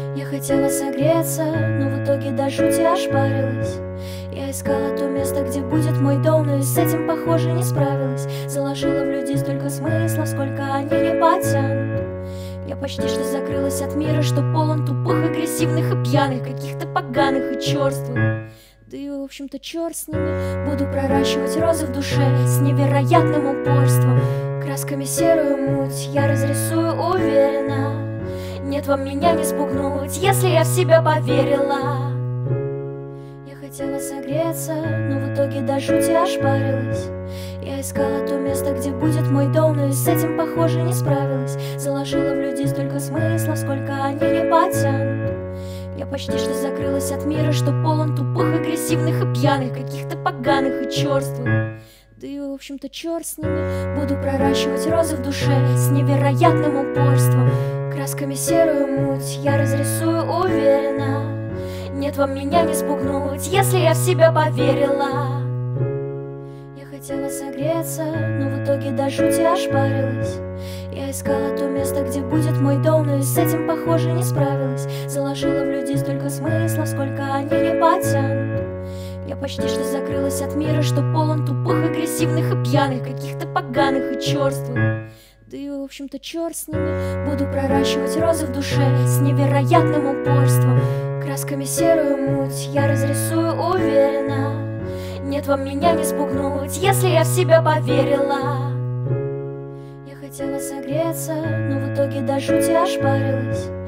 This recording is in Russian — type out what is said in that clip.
Я хотела согреться, но в итоге до жути ошпарилась. Я искала то место, где будет мой дом, но и с этим, похоже, не справилась. Заложила в людей столько смыслов, сколько они не потянут. Я почти что закрылась от мира, что полон тупых, агрессивных и пьяных, каких-то поганых и черствых. Да и, в общем-то, черт с ними. Буду проращивать розы в душе с невероятным упорством. Красками серую муть я разрисую уверенно. Нет, вам меня не спугнуть, если я в себя поверила. Я хотела согреться, но в итоге до жути ошпарилась. Я искала то место, где будет мой дом, но и с этим, похоже, не справилась. Заложила в людей столько смыслов, сколько они не потянут. Я почти что закрылась от мира, что полон тупых, агрессивных и пьяных, каких-то поганых и черствых. Да и, в общем-то, черт с ними. Буду проращивать розы в душе с невероятным упорством. Красками серую муть я разрисую уверенно. Нет, вам меня не спугнуть, если я в себя поверила. Я хотела согреться, но в итоге до жути ошпарилась. Я искала то место, где будет мой дом, но и с этим, похоже, не справилась. Заложила в людей столько смыслов, сколько они не потянут. Я почти что закрылась от мира, что полон тупых, агрессивных и пьяных, каких-то поганых и черствых. Да и, в общем-то, черт с ними. Буду проращивать розы в душе с невероятным упорством. Красками серую муть я разрисую уверенно. Нет, вам меня не спугнуть, если я в себя поверила. Я хотела согреться, но в итоге до жути ошпарилась.